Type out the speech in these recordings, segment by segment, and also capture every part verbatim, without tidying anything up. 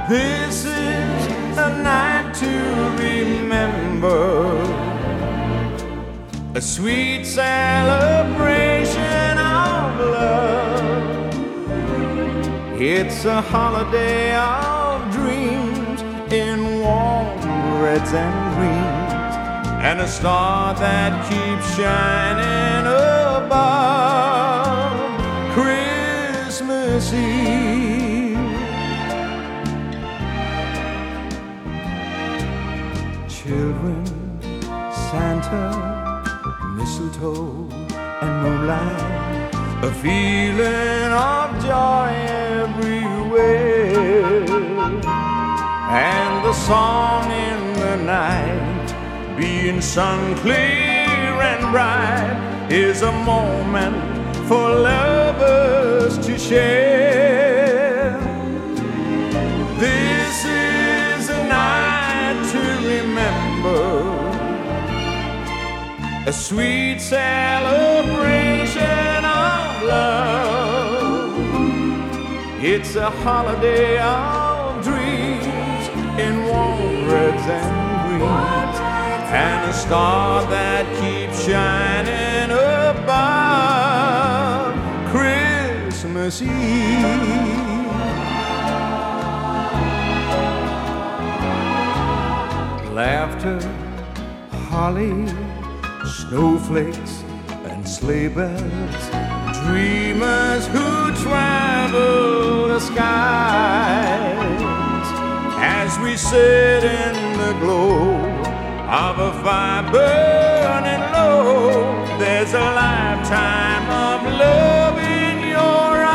This is a night to remember, a sweet celebration of love. It's a holiday of dreams in warm reds and greens, and a star that keeps shining above Christmas Eve. Children, Santa, mistletoe, and moonlight, a feeling of joy everywhere, and the song in the night, being sun clear and bright, is a moment for lovers to share. This is a night to remember, a sweet celebration of love. It's a holiday of dreams in warm reds and greens, and a star that keeps shining above Christmas Eve. Laughter, holly, snowflakes, and sleigh bells, dreamers who travel the skies, as we sit in the glow of a fire burning low. There's a lifetime of love in your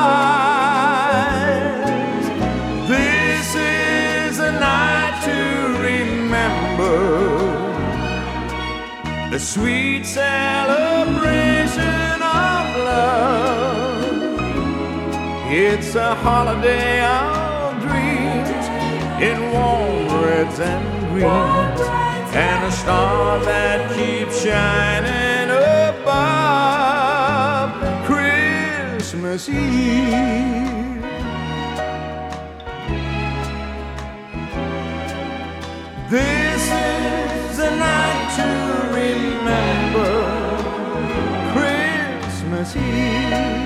eyes. This is a night to remember, the sweet celebration of love. It's a holiday of dreams in warm reds and greens, and a star that keeps shining above Christmas Eve. This is a night to remember, Christmas Eve.